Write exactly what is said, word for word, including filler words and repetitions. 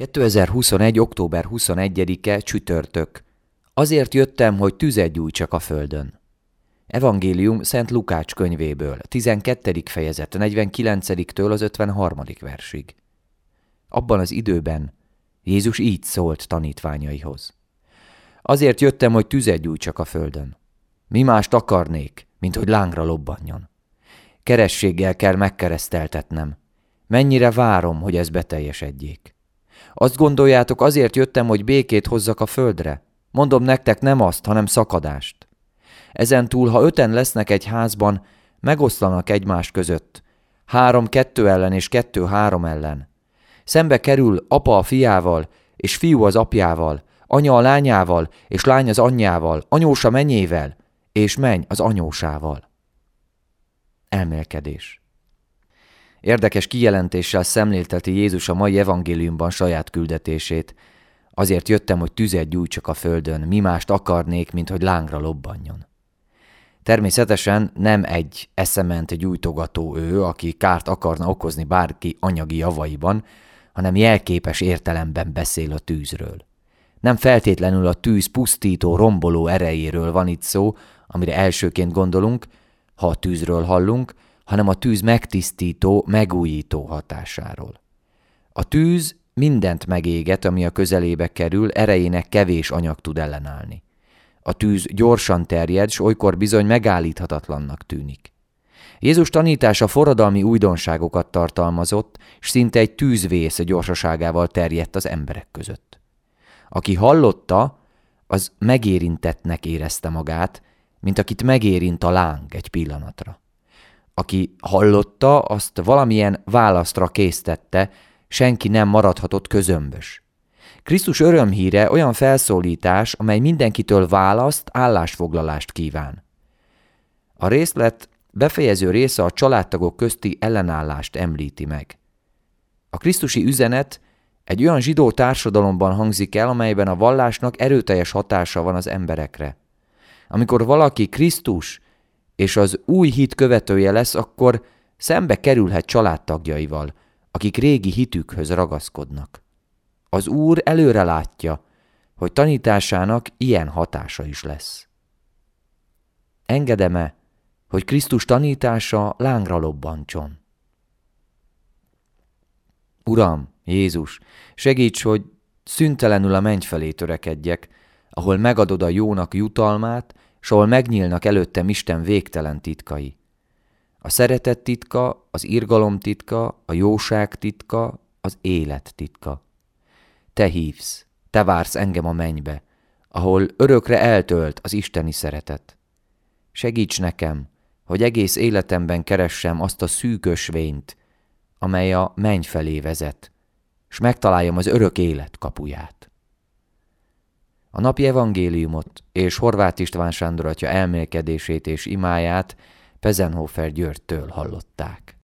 kétezer-huszonegy. október huszonegyedike csütörtök. Azért jöttem, hogy tüzet gyújtsak a földön. Evangélium Szent Lukács könyvéből, tizenkettedik fejezet, negyvenkilencediktől az ötvenharmadik versig. Abban az időben Jézus így szólt tanítványaihoz. Azért jöttem, hogy tüzet gyújtsak a földön. Mi mást akarnék, mint hogy lángra lobbanjon. Kerességgel kell megkereszteltetnem. Mennyire várom, hogy ez beteljesedjék. Azt gondoljátok, azért jöttem, hogy békét hozzak a földre? Mondom nektek, nem azt, hanem szakadást. Ezentúl, ha öten lesznek egy házban, megoszlanak egymás között. Három kettő ellen és kettő három ellen. Szembe kerül apa a fiával, és fiú az apjával, anya a lányával, és lány az anyjával, anyósa menyével, és menny az anyósával. Elmélkedés. Érdekes kijelentéssel szemlélteti Jézus a mai evangéliumban saját küldetését. Azért jöttem, hogy tüzet gyújtsak a földön, mi mást akarnék, mint hogy lángra lobbanjon. Természetesen nem egy eszement gyújtogató ő, aki kárt akarna okozni bárki anyagi javaiban, hanem jelképes értelemben beszél a tűzről. Nem feltétlenül a tűz pusztító, romboló erejéről van itt szó, amire elsőként gondolunk, ha a tűzről hallunk, hanem a tűz megtisztító, megújító hatásáról. A tűz mindent megéget, ami a közelébe kerül, erejének kevés anyag tud ellenállni. A tűz gyorsan terjed, s olykor bizony megállíthatatlannak tűnik. Jézus tanítása forradalmi újdonságokat tartalmazott, s szinte egy tűzvész gyorsaságával terjedt az emberek között. Aki hallotta, az megérintettnek érezte magát, mint akit megérint a láng egy pillanatra. Aki hallotta, azt valamilyen választra késztette, senki nem maradhatott közömbös. Krisztus örömhíre olyan felszólítás, amely mindenkitől választ, állásfoglalást kíván. A részlet befejező része a családtagok közti ellenállást említi meg. A krisztusi üzenet egy olyan zsidó társadalomban hangzik el, amelyben a vallásnak erőteljes hatása van az emberekre. Amikor valaki Krisztus és az új hit követője lesz, akkor szembe kerülhet családtagjaival, akik régi hitükhöz ragaszkodnak. Az Úr előre látja, hogy tanításának ilyen hatása is lesz. Engedem-e, hogy Krisztus tanítása lángra lobbantson? Uram, Jézus, segíts, hogy szüntelenül a menny felé törekedjek, ahol megadod a jónak jutalmát, s ahol megnyílnak előttem Isten végtelen titkai. A szeretet titka, az irgalom titka, a jóság titka, az élet titka. Te hívsz, te vársz engem a mennybe, ahol örökre eltölt az isteni szeretet. Segíts nekem, hogy egész életemben keressem azt a szűkös vényt, amely a menny felé vezet, s megtaláljam az örök élet kapuját. A napi evangéliumot és Horváth István Sándor atya elmélkedését és imáját Pezenhofer Györgytől hallották.